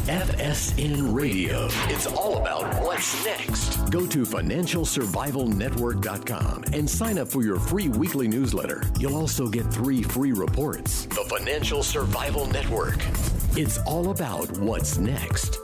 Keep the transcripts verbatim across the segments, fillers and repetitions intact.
F S N Radio. It's all about what's next. Go to financial survival network dot com and sign up for your free weekly newsletter. You'll also get three free reports. The Financial Survival Network. It's all about what's next.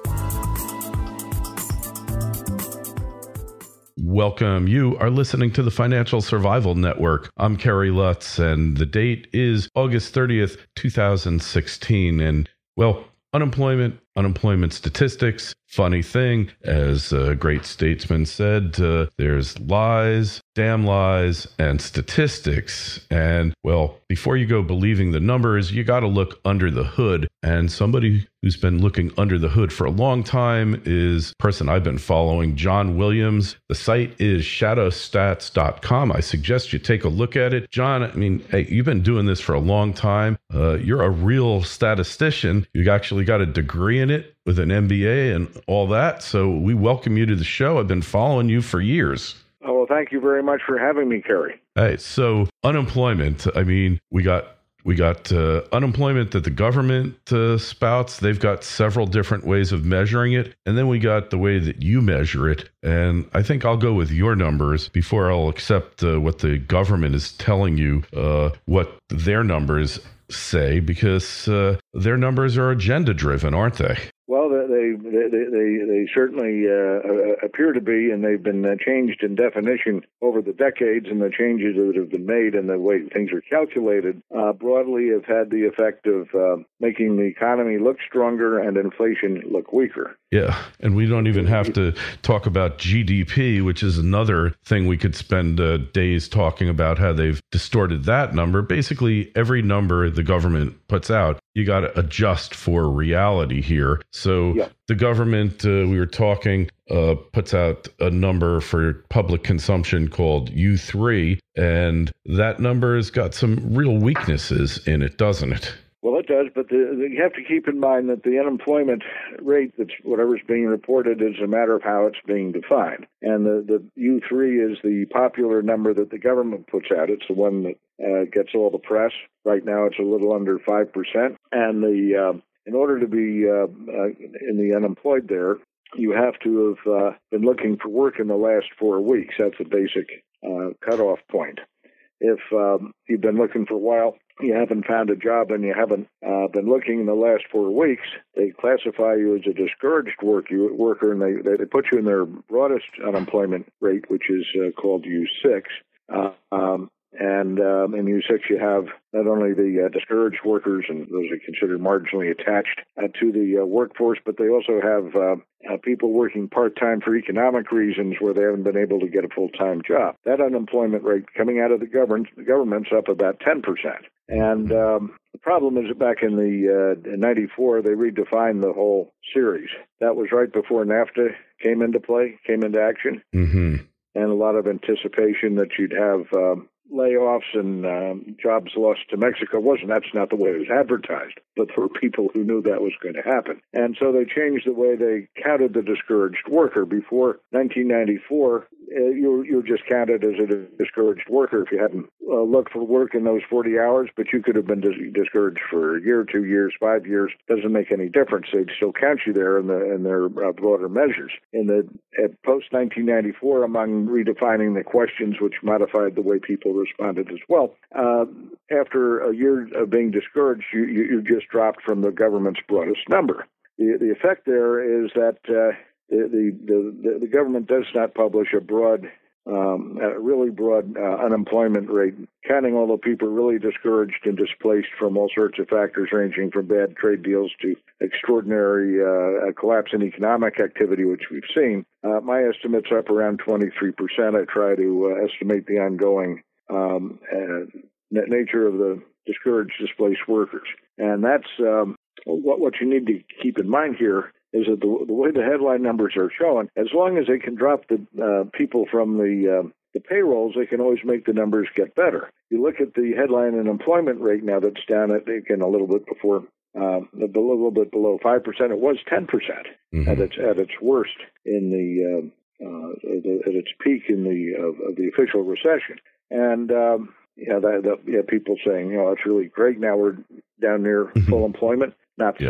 Welcome. You are listening to the Financial Survival Network. I'm Kerry Lutz, and the date is August thirtieth, twenty sixteen. And, well, unemployment, unemployment statistics, funny thing, as a great statesman said, uh, there's lies, damn lies, and statistics. And, well, before you go believing the numbers, you got to look under the hood. And somebody who's been looking under the hood for a long time is a person I've been following, John Williams. The site is shadow stats dot com. I suggest you take a look at it. John, I mean, hey, you've been doing this for a long time. Uh, you're a real statistician. You actually got a degree in it with an M B A and all that. So we welcome you to the show. I've been following you for years. Oh, well, thank you very much for having me, Kerry. Hey, so unemployment, I mean, we got we got uh, unemployment that the government uh, spouts. They've got several different ways of measuring it. And then we got the way that you measure it. And I think I'll go with your numbers before I'll accept uh, what the government is telling you, uh, what their numbers say, because uh, their numbers are agenda driven, aren't they? Well, they they they, they certainly uh, appear to be, and they've been changed in definition over the decades, and the changes that have been made and the way things are calculated uh, broadly have had the effect of uh, making the economy look stronger and inflation look weaker. Yeah, and we don't even have to talk about G D P, which is another thing we could spend uh, days talking about, how they've distorted that number. Basically, every number the government puts out, you got to adjust for reality here. So yeah. The government, uh, we were talking, uh, puts out a number for public consumption called U three, and that number has got some real weaknesses in it, doesn't it? Well, it does, but the, the, you have to keep in mind that the unemployment rate, that's whatever's being reported, is a matter of how it's being defined. And the, the U three is the popular number that the government puts out. It's the one that uh, gets all the press. Right now, it's a little under five percent. And the uh, in order to be uh, uh, in the unemployed there, you have to have uh, been looking for work in the last four weeks. That's the basic uh, cutoff point. If um, you've been looking for a while, you haven't found a job, and you haven't uh, been looking in the last four weeks, they classify you as a discouraged work, you, worker, and they, they put you in their broadest unemployment rate, which is uh, called U six. Uh, um, and um, in U six, you have not only the uh, discouraged workers, and those are considered marginally attached uh, to the uh, workforce, but they also have uh, uh, people working part-time for economic reasons where they haven't been able to get a full-time job. That unemployment rate coming out of the government, the government's up about ten percent. And um, the problem is that back in the uh, in ninety-four, they redefined the whole series. That was right before NAFTA came into play, came into action, mm-hmm. and a lot of anticipation that you'd have um, layoffs and um, jobs lost to Mexico. Wasn't that's not the way it was advertised, but there were people who knew that was going to happen. And so they changed the way they counted the discouraged worker. Before nineteen ninety-four, uh, you, you were just counted as a discouraged worker if you hadn't uh, looked for work in those forty hours, but you could have been dis- discouraged for a year, two years, five years. Doesn't make any difference. They'd still count you there in, the, in their uh, broader measures. In the at post nineteen ninety-four, among redefining the questions which modified the way people responded as well, uh, after a year of being discouraged, you, you, you just dropped from the government's broadest number. The, the effect there is that uh, the, the, the government does not publish a broad, um, a really broad uh, unemployment rate, counting all the people really discouraged and displaced from all sorts of factors, ranging from bad trade deals to extraordinary uh, collapse in economic activity, which we've seen. Uh, my estimate's up around twenty-three percent. I try to uh, estimate the ongoing um, uh, nature of the discouraged, displaced workers. And that's um, what, what you need to keep in mind here is that the, the way the headline numbers are showing, as long as they can drop the uh, people from the uh, the payrolls, they can always make the numbers get better. You look at the headline unemployment rate now that's down at, again, a little bit before, uh, a little bit below five percent. It was ten percent mm-hmm. at its at its worst in the, uh, uh, the at its peak in the uh, of the official recession. And um, yeah, that, that, yeah, people saying, you know, it's really great. Now we're down near full employment. Not yeah. so.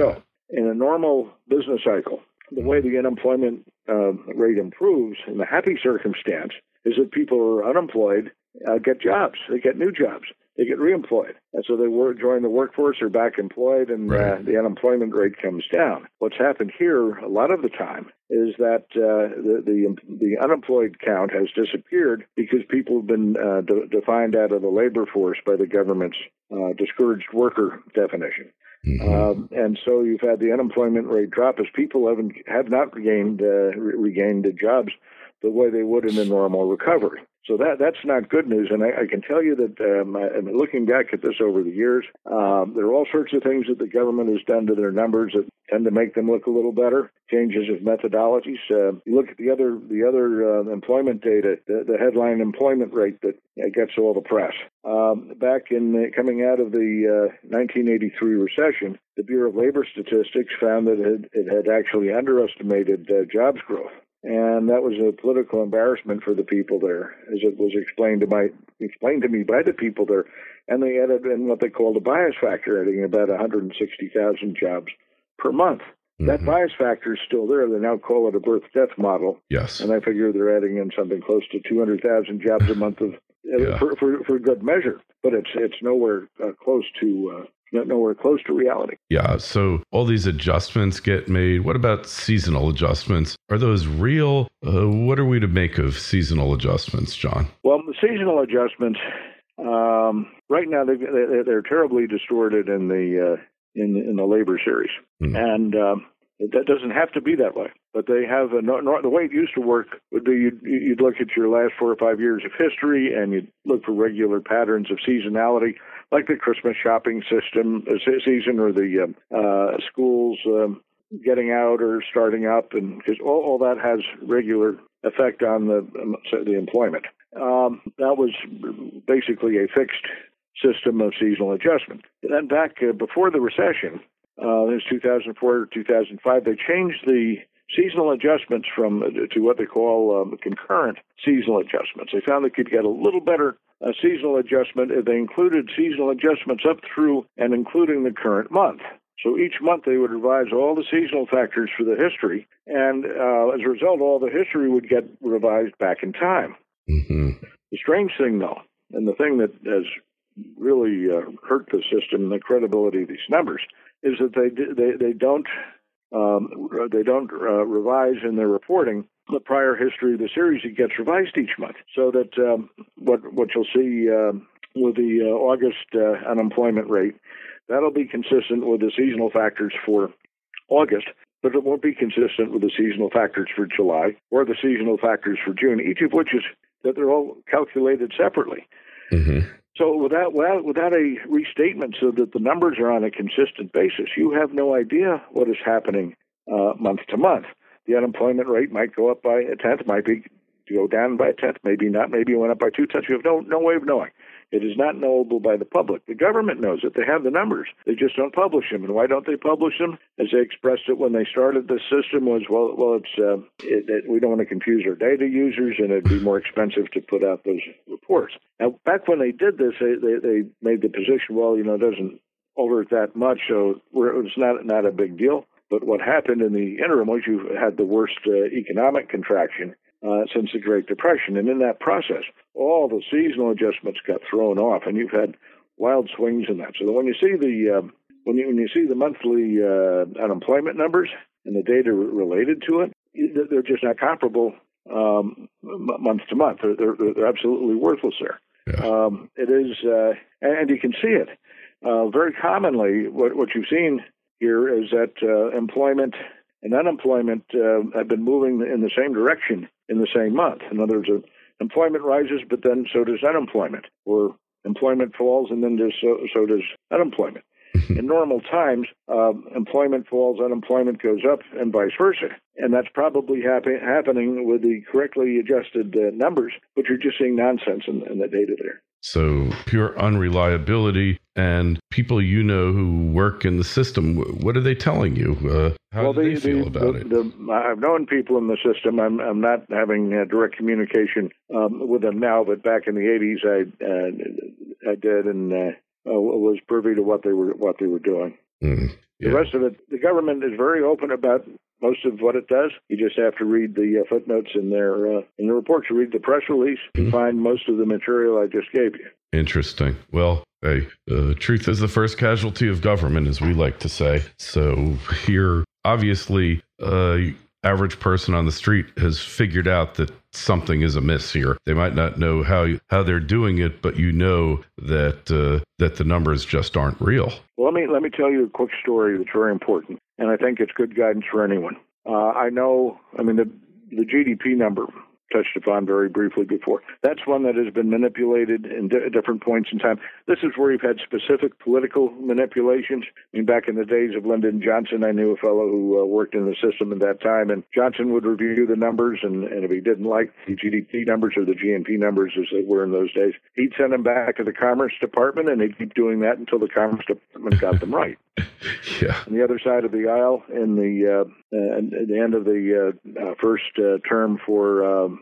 in a normal business cycle, the way the unemployment uh, rate improves in the happy circumstance is that people who are unemployed uh, get jobs. They get new jobs. They get reemployed. And so they work, join the workforce, are back employed, and right. uh, the unemployment rate comes down. What's happened here a lot of the time is that uh, the, the the unemployed count has disappeared because people have been uh, de- defined out of the labor force by the government's uh, discouraged worker definition. Mm-hmm. Um, and so you've had the unemployment rate drop as people haven't have not regained uh, re- regained the jobs the way they would in a normal recovery. So that that's not good news. And I, I can tell you that um, I, I mean, looking back at this over the years, um, there are all sorts of things that the government has done to their numbers that tend to make them look a little better. Changes of methodologies. Uh, you look at the other the other uh, employment data, the, the headline employment rate that gets all the press. Um, back in uh, coming out of the uh, nineteen eighty-three recession, the Bureau of Labor Statistics found that it, it had actually underestimated uh, jobs growth. And that was a political embarrassment for the people there, as it was explained to my explained to me by the people there. And they added in what they called a bias factor, adding about one hundred sixty thousand jobs per month. Mm-hmm. That bias factor is still there. They now call it a birth-death model. Yes. And I figure they're adding in something close to two hundred thousand jobs a month of yeah. for, for for good measure. But it's it's nowhere uh, close to. Uh, nowhere close to reality. Yeah, so all these adjustments get made. What about seasonal adjustments? Are those real? Uh, what are we to make of seasonal adjustments, John? Well, the seasonal adjustments, um, right now, they, they, they're terribly distorted in the uh, in, in the labor series. Mm. And um, that doesn't have to be that way. But they have a, no, no, the way it used to work would be you'd, you'd look at your last four or five years of history and you'd look for regular patterns of seasonality, like the Christmas shopping system uh, season or the uh, uh, schools um, getting out or starting up, and because all, all that has regular effect on the um, the employment. Um, that was basically a fixed system of seasonal adjustment. And then back uh, before the recession, uh, in two thousand four or two thousand five, they changed the seasonal adjustments from uh, to what they call um, concurrent seasonal adjustments. They found they could get a little better uh, seasonal adjustment if they included seasonal adjustments up through and including the current month. So each month they would revise all the seasonal factors for the history, and uh, as a result, all the history would get revised back in time. Mm-hmm. The strange thing, though, and the thing that has really uh, hurt the system and the credibility of these numbers, is that they they they don't um, they don't uh, revise in their reporting the prior history of the series. It gets revised each month, so that um, what what you'll see uh, with the uh, August uh, unemployment rate, that'll be consistent with the seasonal factors for August, but it won't be consistent with the seasonal factors for July or the seasonal factors for June, each of which is that they're all calculated separately. Mm-hmm. So without, without without a restatement so that the numbers are on a consistent basis, you have no idea what is happening uh, month to month. The unemployment rate might go up by a tenth, might be go down by a tenth, maybe not, maybe it went up by two tenths. You have no no way of knowing. It is not knowable by the public. The government knows it. They have the numbers. They just don't publish them. And why don't they publish them? As they expressed it when they started the system was, well, well, it's uh, it, it, we don't want to confuse our data users, and it'd be more expensive to put out those reports. Now, back when they did this, they, they, they made the position, well, you know, it doesn't alter it that much, so we're, it's not not a big deal. But what happened in the interim was you had the worst uh, economic contraction Uh, since the Great Depression. And in that process, all the seasonal adjustments got thrown off, and you've had wild swings in that. So that when you see the uh, when you when you see the monthly uh, unemployment numbers and the data related to it, they're just not comparable um, month to month. They're, they're, they're absolutely worthless there. Yeah. Um, it is, uh, and you can see it uh, very commonly. What what you've seen here is that uh, employment and unemployment uh, have been moving in the same direction in the same month. In other words, uh, employment rises, but then so does unemployment, or employment falls and then does so, so does unemployment. In normal times, um, employment falls, unemployment goes up, and vice versa. And that's probably happen- happening with the correctly adjusted uh, numbers, but you're just seeing nonsense in, in the data there. So pure unreliability. And people you know who work in the system, what are they telling you? Uh, how well, do the, they feel the, about the, it? The, I've known people in the system. I'm, I'm not having uh, direct communication um, with them now, but back in the eighties, I uh, I did and uh, was privy to what they were what they were doing. Mm, yeah. The rest of it, the government is very open about most of what it does. You just have to read the uh, footnotes in their uh, in the reports. You read the press release, you mm-hmm. find most of the material I just gave you. Interesting. Well, hey, uh, truth is the first casualty of government, as we like to say. So here, obviously, uh, average person on the street has figured out that something is amiss here. They might not know how how they're doing it, but you know that uh, that the numbers just aren't real. Well, let me let me tell you a quick story that's very important, and I think it's good guidance for anyone. Uh, I know, I mean, the the G D P number, touched upon very briefly before. That's one that has been manipulated in di- different points in time. This is where you've had specific political manipulations. I mean, back in the days of Lyndon Johnson, I knew a fellow who uh, worked in the system at that time, and Johnson would review the numbers, and, and if he didn't like the G D P numbers or the G N P numbers as they were in those days, he'd send them back to the Commerce Department, and he'd keep doing that until the Commerce Department got them right. Yeah. On the other side of the aisle, in the uh, uh, at the end of the uh, uh, first uh, term for um,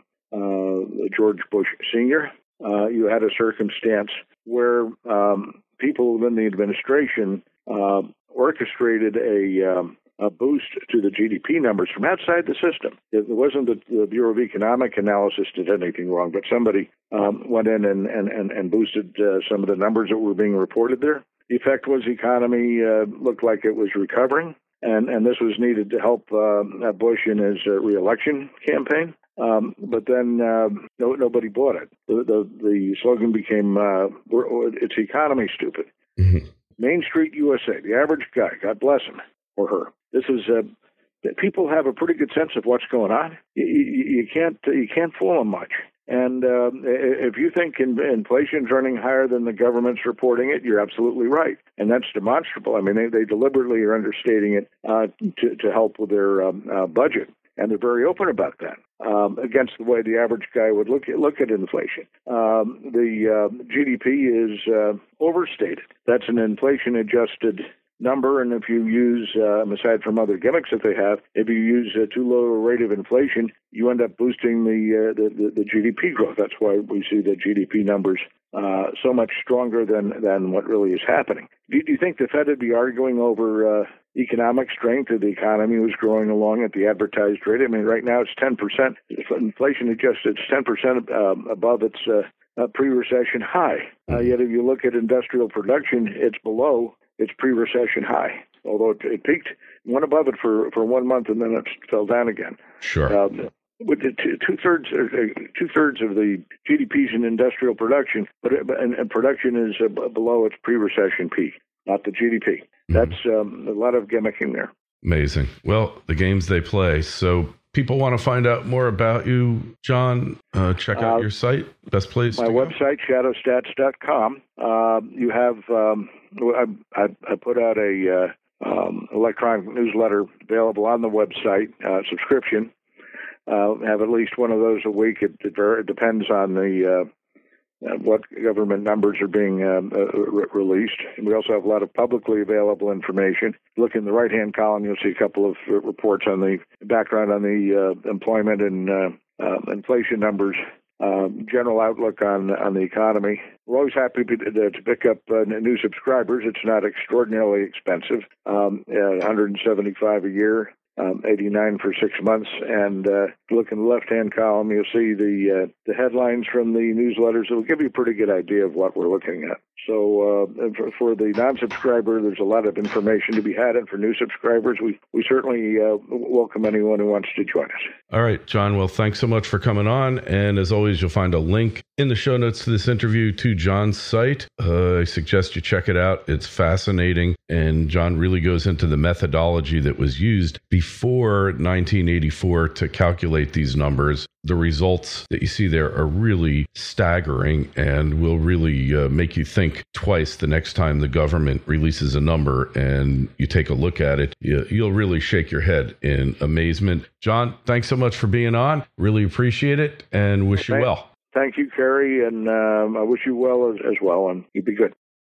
uh, George Bush Senior, uh, you had a circumstance where um, people within the administration uh, orchestrated a, um, a boost to the G D P numbers from outside the system. It wasn't that the Bureau of Economic Analysis did anything wrong, but somebody um, went in and, and, and, and boosted uh, some of the numbers that were being reported there. The effect was the economy uh, looked like it was recovering, and, and this was needed to help uh, Bush in his uh, re-election campaign. Um, but then uh, no, nobody bought it. The, the, the slogan became, uh, we're, it's economy stupid. Mm-hmm. Main Street U S A, the average guy, God bless him or her. This is uh, people have a pretty good sense of what's going on. You, you, you can't you can't fool them much. And uh, if you think in, inflation's running higher than the government's reporting it, you're absolutely right. And that's demonstrable. I mean, they, they deliberately are understating it uh, to, to help with their um, uh, budget. And they're very open about that, um, against the way the average guy would look at, look at inflation. Um, the uh, G D P is uh, overstated. That's an inflation-adjusted number, and if you use, uh, aside from other gimmicks that they have, if you use a too low a rate of inflation, you end up boosting the, uh, the, the the G D P growth. That's why we see the G D P numbers uh, so much stronger than, than what really is happening. Do, do you think the Fed would be arguing over uh, economic strength if the economy was growing along at the advertised rate? I mean, right now it's ten percent. Inflation adjusted, it's ten percent uh, above its uh, uh, pre-recession high. Uh, yet if you look at industrial production, it's below its pre-recession high, although it, it peaked, went above it for, for one month, and then it fell down again. Sure. Um, with the two, two-thirds, uh, two-thirds of the G D P's in industrial production, but and, and production is uh, below its pre-recession peak, not the G D P. Mm-hmm. That's um, a lot of gimmicking there. Amazing. Well, the games they play. So people want to find out more about you, John, uh, check out uh, your site. Best place my to website, shadow stats dot com. Uh, you have, um, I, I, I put out a uh, um, electronic newsletter available on the website, uh, subscription. Uh, have at least one of those a week. It, it, it depends on the uh, uh, what government numbers are being um, uh, re- released. And we also have a lot of publicly available information. Look in the right-hand column, you'll see a couple of uh, reports on the background on the uh, employment and uh, uh, inflation numbers. Um, general outlook on on the economy. We're always happy to, to pick up uh, new subscribers. It's not extraordinarily expensive. Um, uh, one hundred seventy-five dollars a year. Um, eighty-nine for six months, and uh, look in the left-hand column. You'll see the uh, the headlines from the newsletters. It'll give you a pretty good idea of what we're looking at. So uh, for, for the non-subscriber, there's a lot of information to be had, and for new subscribers, we we certainly uh, welcome anyone who wants to join us. All right, John. Well, thanks so much for coming on, and as always, you'll find a link in the show notes to this interview to John's site. Uh, I suggest you check it out. It's fascinating, and John really goes into the methodology that was used before Before nineteen eighty-four to calculate these numbers. The results that you see there are really staggering and will really uh, make you think twice the next time the government releases a number and you take a look at it. You, you'll really shake your head in amazement. John, thanks so much for being on. Really appreciate it and wish well, you well. Thank you, Kerry, and um, I wish you well as, as well, and you be good.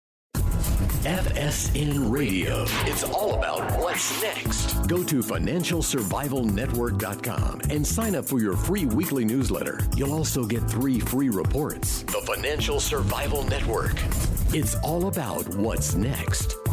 F S N Radio. It's all about what's next. Go to financial survival network dot com and sign up for your free weekly newsletter. You'll also get three free reports. The Financial Survival Network. It's all about what's next.